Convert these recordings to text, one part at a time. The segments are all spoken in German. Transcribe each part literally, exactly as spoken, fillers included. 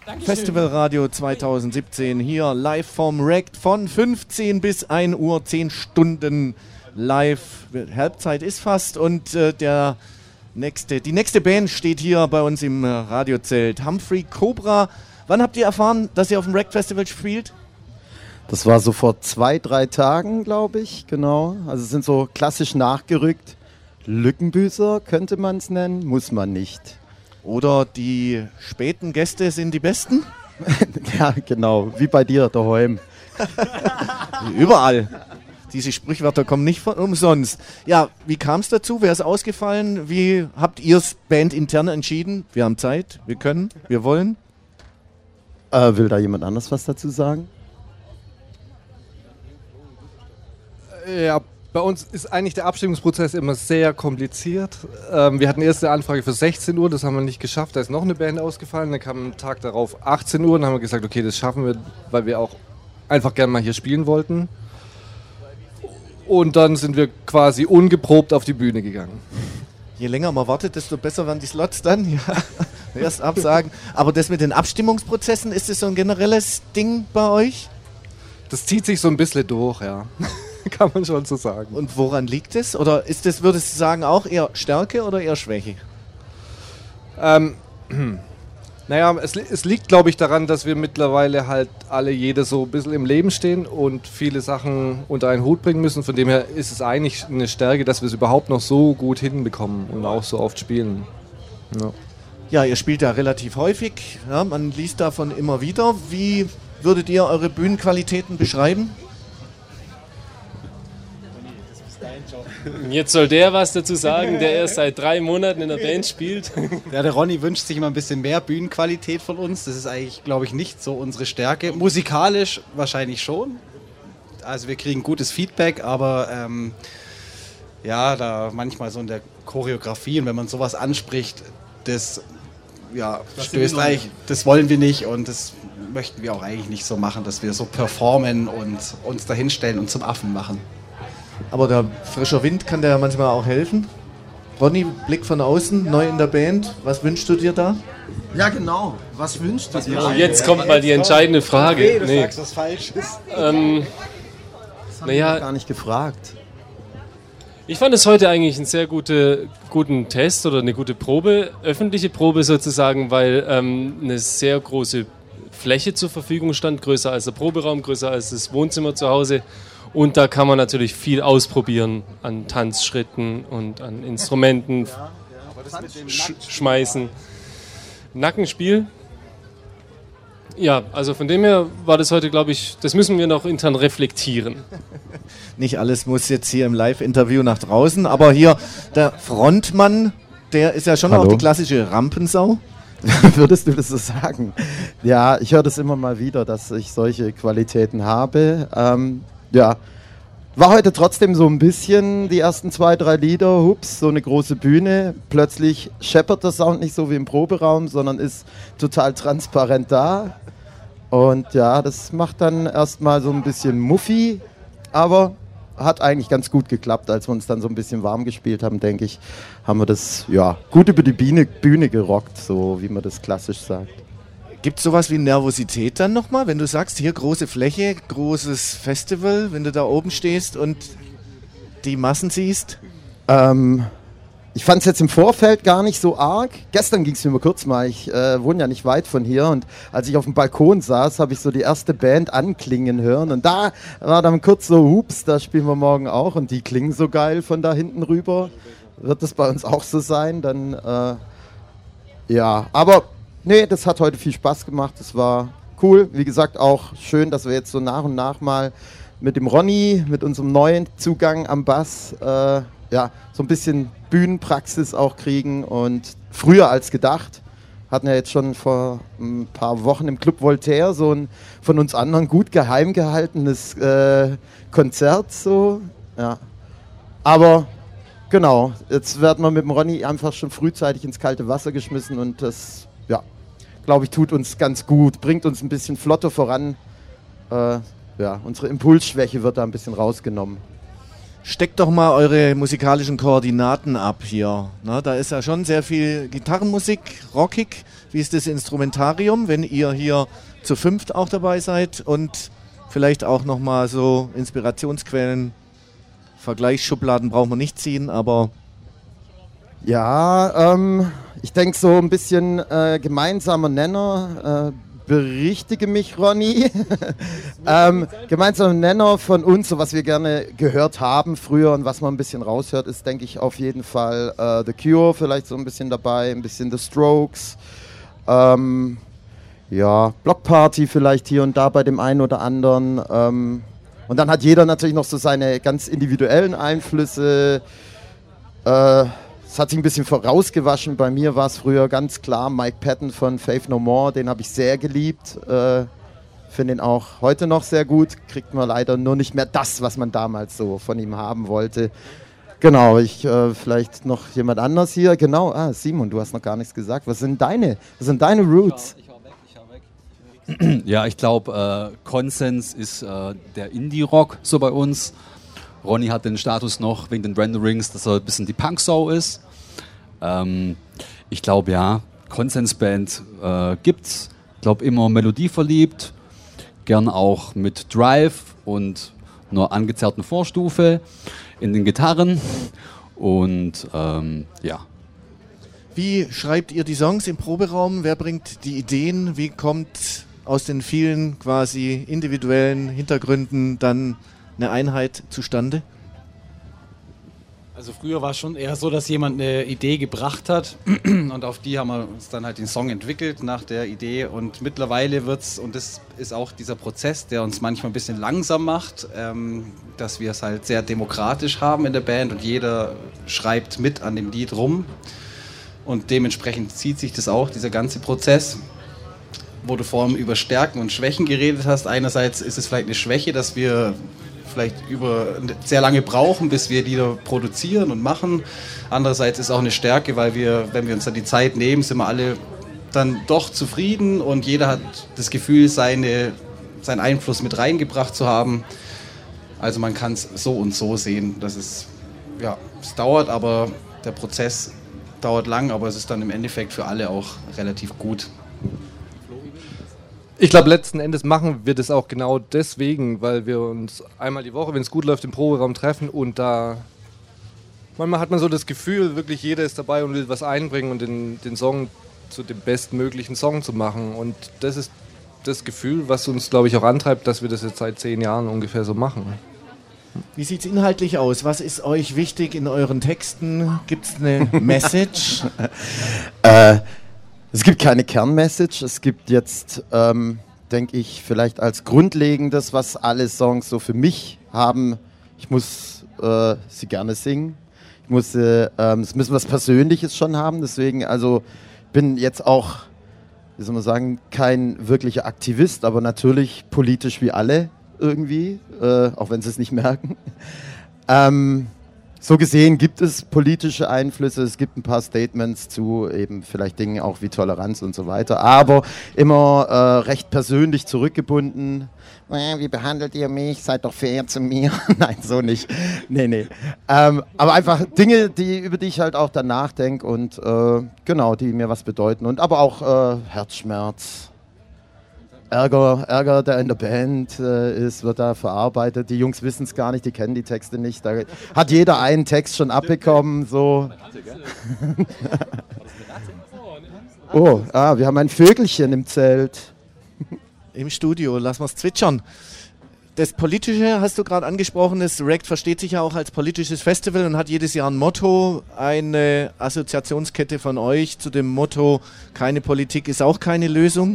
Dankeschön. Festivalradio zwanzig siebzehn hier live vom Rekt von fünfzehn bis ein Uhr, zehn Stunden live. Halbzeit ist fast und äh, der nächste, die nächste Band steht hier bei uns im äh, Radiozelt. Humphrey Cobra. Wann habt ihr erfahren, dass ihr auf dem Rekt Festival spielt? Das war so vor zwei, drei Tagen, glaube ich, genau. Also es sind so klassisch nachgerückt. Lückenbüßer könnte man es nennen, muss man nicht. Oder die späten Gäste sind die besten? Ja, genau, wie bei dir daheim. Überall. Diese Sprichwörter kommen nicht von umsonst. Ja, wie kam es dazu? Wer ist ausgefallen? Wie habt ihr es bandintern entschieden? Wir haben Zeit, wir können, wir wollen. Äh, will da jemand anders was dazu sagen? Ja, bei uns ist eigentlich der Abstimmungsprozess immer sehr kompliziert. Ähm, wir hatten erst eine Anfrage für sechzehn Uhr, das haben wir nicht geschafft. Da ist noch eine Band ausgefallen. Dann kam am Tag darauf achtzehn Uhr und haben wir gesagt, okay, das schaffen wir, weil wir auch einfach gerne mal hier spielen wollten. Und dann sind wir quasi ungeprobt auf die Bühne gegangen. Je länger man wartet, desto besser werden die Slots dann. Ja, erst absagen. Aber das mit den Abstimmungsprozessen, ist das so ein generelles Ding bei euch? Das zieht sich so ein bisschen durch, ja. Kann man schon so sagen. Und woran liegt es? Oder ist das, würdest du sagen, auch eher Stärke oder eher Schwäche? Ähm, naja, es, es liegt, glaube ich, daran, dass wir mittlerweile halt alle jeder so ein bisschen im Leben stehen und viele Sachen unter einen Hut bringen müssen. Von dem her ist es eigentlich eine Stärke, dass wir es überhaupt noch so gut hinbekommen und auch so oft spielen. Ja, ja, ihr spielt ja relativ häufig. Ja, man liest davon immer wieder. Wie würdet ihr eure Bühnenqualitäten beschreiben? Jetzt soll der was dazu sagen, der erst seit drei Monaten in der Band spielt. Ja, der Ronny wünscht sich immer ein bisschen mehr Bühnenqualität von uns. Das ist eigentlich, glaube ich, nicht so unsere Stärke. Musikalisch wahrscheinlich schon. Also wir kriegen gutes Feedback, aber ähm, ja, da manchmal so in der Choreografie und wenn man sowas anspricht, das ja, das stößt eigentlich, das wollen wir nicht und das möchten wir auch eigentlich nicht so machen, dass wir so performen und uns dahinstellen und zum Affen machen. Aber der frische Wind kann dir ja manchmal auch helfen. Ronny, Blick von außen, neu in der Band. Was wünschst du dir da? Ja, genau. Was wünschst du dir? Oh, jetzt kommt mal die entscheidende Frage. Nee, du nee. sagst was Falsches. Ähm, Das haben naja, wir gar nicht gefragt. Ich fand es heute eigentlich einen sehr gute, guten Test oder eine gute Probe, öffentliche Probe sozusagen, weil ähm, eine sehr große Fläche zur Verfügung stand, größer als der Proberaum, größer als das Wohnzimmer zu Hause. Und da kann man natürlich viel ausprobieren an Tanzschritten und an Instrumenten, sch schmeißen. Nackenspiel. Ja, also von dem her war das heute, glaube ich, das müssen wir noch intern reflektieren. Nicht alles muss jetzt hier im Live-Interview nach draußen, aber hier der Frontmann, der ist ja schon Hallo. auch die klassische Rampensau. Würdest du das so sagen? Ja, ich höre das immer mal wieder, dass ich solche Qualitäten habe. Ähm, ja, war heute trotzdem so ein bisschen die ersten zwei, drei Lieder, hups, so eine große Bühne. Plötzlich scheppert der Sound nicht so wie im Proberaum, sondern ist total transparent da. Und ja, das macht dann erstmal so ein bisschen Muffi, aber hat eigentlich ganz gut geklappt, als wir uns dann so ein bisschen warm gespielt haben, denke ich, haben wir das ja gut über die Bühne, Bühne gerockt, so wie man das klassisch sagt. Gibt es sowas wie Nervosität dann nochmal, wenn du sagst, hier große Fläche, großes Festival, wenn du da oben stehst und die Massen siehst? Ähm, ich fand es jetzt im Vorfeld gar nicht so arg. Gestern ging es mir mal kurz mal, ich äh, wohne ja nicht weit von hier und als ich auf dem Balkon saß, habe ich so die erste Band anklingen hören und da war dann kurz so, hups, da spielen wir morgen auch und die klingen so geil von da hinten rüber. Wird das bei uns auch so sein? Dann, äh, ja, aber nee, das hat heute viel Spaß gemacht, das war cool. Wie gesagt, auch schön, dass wir jetzt so nach und nach mal mit dem Ronny, mit unserem neuen Zugang am Bass, äh, ja, so ein bisschen Bühnenpraxis auch kriegen und früher als gedacht. Hatten ja jetzt schon vor ein paar Wochen im Club Voltaire so ein von uns anderen gut geheim gehaltenes äh, Konzert so, ja. Aber genau, jetzt werden wir mit dem Ronny einfach schon frühzeitig ins kalte Wasser geschmissen und das, ja, glaube ich, tut uns ganz gut, bringt uns ein bisschen flotter voran. Äh, ja, unsere Impulsschwäche wird da ein bisschen rausgenommen. Steckt doch mal eure musikalischen Koordinaten ab hier. Na, da ist ja schon sehr viel Gitarrenmusik, rockig. Wie ist das Instrumentarium, wenn ihr hier zu fünft auch dabei seid? Und vielleicht auch nochmal so Inspirationsquellen, Vergleichsschubladen brauchen wir nicht ziehen, aber... Ja, ähm, ich denke so ein bisschen äh, gemeinsamer Nenner, äh, berichtige mich, Ronny, ähm, gemeinsamer Nenner von uns, so was wir gerne gehört haben früher und was man ein bisschen raushört, ist, denke ich, auf jeden Fall äh, The Cure vielleicht so ein bisschen dabei, ein bisschen The Strokes, ähm, ja, Block Party vielleicht hier und da bei dem einen oder anderen, ähm, und dann hat jeder natürlich noch so seine ganz individuellen Einflüsse, äh, es hat sich ein bisschen vorausgewaschen. Bei mir war es früher ganz klar Mike Patton von Faith No More. Den habe ich sehr geliebt. Äh, Finde ihn auch heute noch sehr gut. Kriegt man leider nur nicht mehr das, was man damals so von ihm haben wollte. Genau, ich äh, vielleicht noch jemand anders hier. Genau, ah, Simon, du hast noch gar nichts gesagt. Was sind deine, was sind deine Roots? Ich hau weg, ich hau weg. Ja, ich glaube, äh, Konsens ist äh, der Indie-Rock so bei uns. Ronny hat den Status noch wegen den Renderings, dass er ein bisschen die Punk-Sau ist. Ähm, ich glaube, ja, Konsensband äh, gibt's. Ich glaube, immer melodieverliebt. Gern auch mit Drive und einer angezerrten Vorstufe in den Gitarren. Und ähm, ja. Wie schreibt ihr die Songs im Proberaum? Wer bringt die Ideen? Wie kommt aus den vielen quasi individuellen Hintergründen dann eine Einheit zustande? Also früher war es schon eher so, dass jemand eine Idee gebracht hat und auf die haben wir uns dann halt den Song entwickelt nach der Idee und mittlerweile wird es, und das ist auch dieser Prozess, der uns manchmal ein bisschen langsam macht, ähm, dass wir es halt sehr demokratisch haben in der Band und jeder schreibt mit an dem Lied rum und dementsprechend zieht sich das auch, dieser ganze Prozess. Wo du vorhin über Stärken und Schwächen geredet hast, einerseits ist es vielleicht eine Schwäche, dass wir vielleicht über sehr lange brauchen, bis wir Lieder produzieren und machen. Andererseits ist es auch eine Stärke, weil wir, wenn wir uns dann die Zeit nehmen, sind wir alle dann doch zufrieden und jeder hat das Gefühl, seine, seinen Einfluss mit reingebracht zu haben. Also man kann es so und so sehen. Das ist, ja, es dauert, aber der Prozess dauert lang, aber es ist dann im Endeffekt für alle auch relativ gut. Ich glaube, letzten Endes machen wir das auch genau deswegen, weil wir uns einmal die Woche, wenn es gut läuft, im Proberaum treffen und da manchmal hat man so das Gefühl, wirklich jeder ist dabei und will was einbringen und den, den Song zu dem bestmöglichen Song zu machen. Und das ist das Gefühl, was uns, glaube ich, auch antreibt, dass wir das jetzt seit zehn Jahren ungefähr so machen. Wie sieht es inhaltlich aus? Was ist euch wichtig in euren Texten? Gibt es eine Message? äh, Es gibt keine Kernmessage, es gibt jetzt, ähm, denke ich, vielleicht als Grundlegendes, was alle Songs so für mich haben. Ich muss äh, sie gerne singen, ich muss, äh, ähm, es müssen was Persönliches schon haben, deswegen, also bin jetzt auch, wie soll man sagen, kein wirklicher Aktivist, aber natürlich politisch wie alle irgendwie, äh, auch wenn sie es nicht merken. ähm, So gesehen gibt es politische Einflüsse, es gibt ein paar Statements zu eben vielleicht Dingen auch wie Toleranz und so weiter, aber immer äh, recht persönlich zurückgebunden. Äh, wie behandelt ihr mich? Seid doch fair zu mir. Nein, so nicht. Nee, nee. Ähm, aber einfach Dinge, die, über die ich halt auch dann nachdenke und äh, genau, die mir was bedeuten und aber auch äh, Herzschmerz. Ärger, Ärger, der in der Band äh, ist, wird da verarbeitet. Die Jungs wissen es gar nicht, die kennen die Texte nicht. Da hat jeder einen Text schon abbekommen. So. Oh, ah, wir haben ein Vögelchen im Zelt. Im Studio, lass mal's zwitschern. Das Politische hast du gerade angesprochen, das Wrecked versteht sich ja auch als politisches Festival und hat jedes Jahr ein Motto, eine Assoziationskette von euch zu dem Motto, keine Politik ist auch keine Lösung.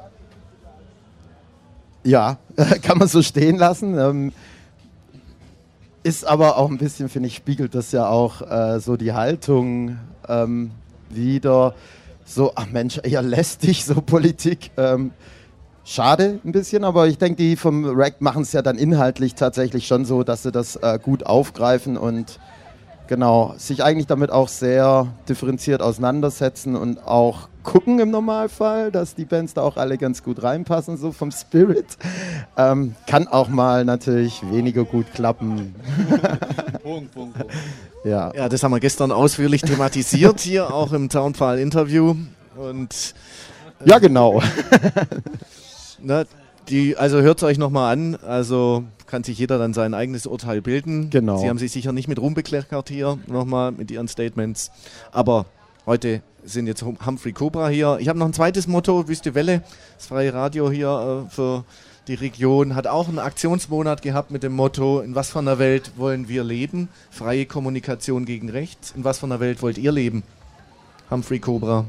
Ja, kann man so stehen lassen. Ähm, ist aber auch ein bisschen, finde ich, spiegelt das ja auch äh, so die Haltung ähm, wieder. So, ach Mensch, eher lästig, so Politik. Ähm, schade ein bisschen, aber ich denke, die vom Wrecked machen es ja dann inhaltlich tatsächlich schon so, dass sie das äh, gut aufgreifen und genau, sich eigentlich damit auch sehr differenziert auseinandersetzen und auch gucken im Normalfall, dass die Bands da auch alle ganz gut reinpassen, so vom Spirit. Ähm, kann auch mal natürlich weniger gut klappen. Punkt, Punkt, Punkt. Ja. ja, das haben wir gestern ausführlich thematisiert, hier auch im Townfall-Interview. Und äh, ja, genau. na, die, also hört es euch nochmal an, also kann sich jeder dann sein eigenes Urteil bilden. Genau. Sie haben sich sicher nicht mit Ruhm bekleckert hier nochmal mit ihren Statements, aber heute sind jetzt Humphrey Cobra hier. Ich habe noch ein zweites Motto, Wüste Welle, das freie Radio hier äh, für die Region, hat auch einen Aktionsmonat gehabt mit dem Motto, in was für einer Welt wollen wir leben? Freie Kommunikation gegen rechts. In was für einer Welt wollt ihr leben? Humphrey Cobra.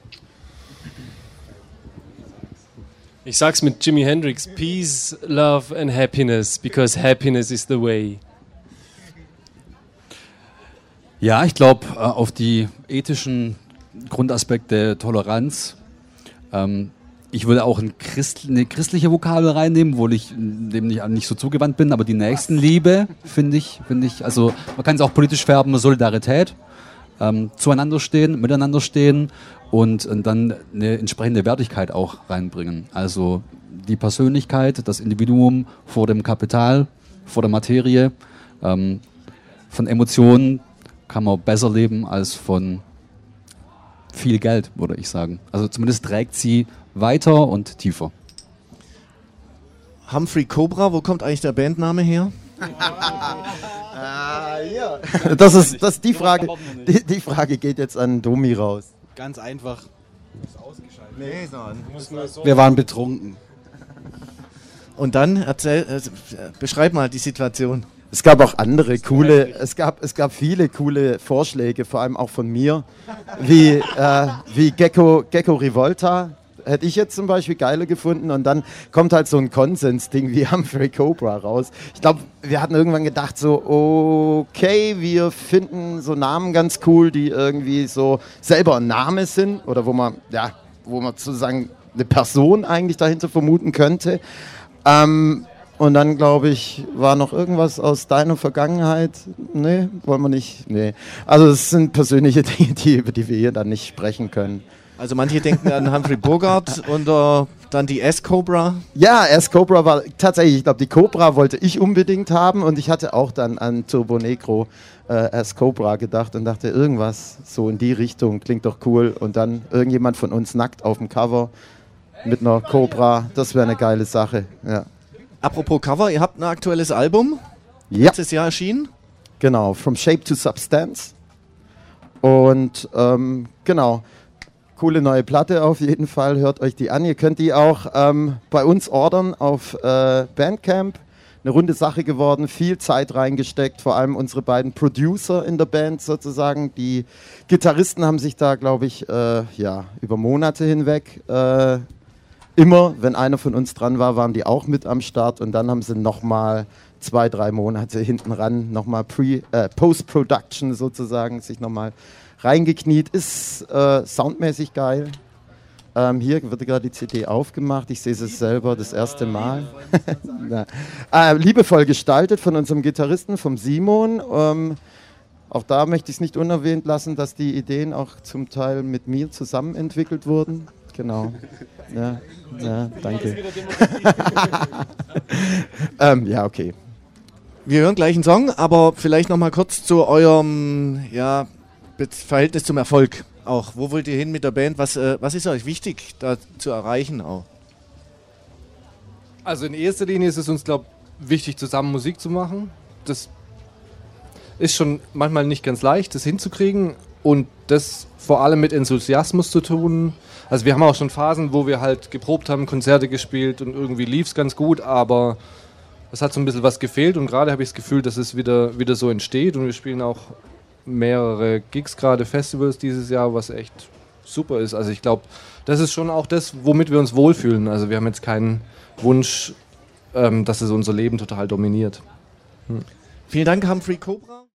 Ich sag's mit Jimi Hendrix: Peace, Love and Happiness, because happiness is the way. Ja, ich glaube, äh, auf die ethischen Grundaspekte Toleranz. Ähm, ich würde auch ein Christ, eine christliche Vokabel reinnehmen, obwohl ich dem nicht, nicht so zugewandt bin, aber die Nächstenliebe, finde ich, finde ich, also man kann es auch politisch färben, Solidarität, ähm, zueinander stehen, miteinander stehen und, und dann eine entsprechende Wertigkeit auch reinbringen. Also die Persönlichkeit, das Individuum vor dem Kapital, vor der Materie, ähm, von Emotionen kann man besser leben als von viel Geld, würde ich sagen. Also zumindest trägt sie weiter und tiefer. Humphrey Cobra, wo kommt eigentlich der Bandname her? ah, ja. Das ist, das ist die Frage. Die, die Frage geht jetzt an Domi raus. Ganz einfach. Nee, Wir waren betrunken. Und dann erzähl, äh, beschreib mal die Situation. Es gab auch andere coole, es gab, es gab viele coole Vorschläge, vor allem auch von mir, wie, äh, wie Gecko, Gecko Revolta, hätte ich jetzt zum Beispiel geiler gefunden, und dann kommt halt so ein Konsens-Ding wie Humphrey Cobra raus. Ich glaube, wir hatten irgendwann gedacht so, okay, wir finden so Namen ganz cool, die irgendwie so selber ein Name sind, oder wo man, ja, wo man sozusagen eine Person eigentlich dahinter vermuten könnte. Ähm, Und dann, glaube ich, war noch irgendwas aus deiner Vergangenheit. Nee, wollen wir nicht. Nee. Also es sind persönliche Dinge, die, über die wir hier dann nicht sprechen können. Also manche denken an Humphrey Bogart und uh, dann die S-Cobra. Ja, S-Cobra war tatsächlich, ich glaube, die Cobra wollte ich unbedingt haben, und ich hatte auch dann an Turbo Negro äh, S-Cobra gedacht und dachte, irgendwas so in die Richtung, klingt doch cool. Und dann irgendjemand von uns nackt auf dem Cover mit einer Cobra, das wäre eine geile Sache, ja. Apropos Cover, ihr habt ein aktuelles Album, Ja. letztes Jahr erschienen. Genau, From Shape to Substance. Und ähm, genau, coole neue Platte auf jeden Fall, hört euch die an. Ihr könnt die auch ähm, bei uns ordern auf äh, Bandcamp. Eine runde Sache geworden, viel Zeit reingesteckt, vor allem unsere beiden Producer in der Band sozusagen. Die Gitarristen haben sich da, glaube ich, äh, ja, über Monate hinweg äh, immer, wenn einer von uns dran war, waren die auch mit am Start, und dann haben sie nochmal zwei, drei Monate hinten ran, nochmal äh, Post-Production sozusagen, sich nochmal reingekniet. Ist äh, soundmäßig geil. Ähm, hier wird gerade die C D aufgemacht, ich sehe es selber das erste Mal. äh, liebevoll gestaltet von unserem Gitarristen, vom Simon. Ähm, auch da möchte ich es nicht unerwähnt lassen, dass die Ideen auch zum Teil mit mir zusammen entwickelt wurden. Genau. Ja, ja, danke. ähm, ja, okay. Wir hören gleich einen Song, aber vielleicht noch mal kurz zu eurem ja, Verhältnis zum Erfolg auch. Wo wollt ihr hin mit der Band? Was, äh, was ist euch wichtig, da zu erreichen auch? Also in erster Linie ist es uns, glaube ich, wichtig, zusammen Musik zu machen. Das ist schon manchmal nicht ganz leicht, das hinzukriegen, und das vor allem mit Enthusiasmus zu tun. Also wir haben auch schon Phasen, wo wir halt geprobt haben, Konzerte gespielt, und irgendwie lief es ganz gut, aber es hat so ein bisschen was gefehlt, und gerade habe ich das Gefühl, dass es wieder, wieder so entsteht, und wir spielen auch mehrere Gigs, gerade Festivals dieses Jahr, was echt super ist. Also ich glaube, das ist schon auch das, womit wir uns wohlfühlen. Also wir haben jetzt keinen Wunsch, ähm, dass es unser Leben total dominiert. Hm. Vielen Dank, Humphrey Cobra.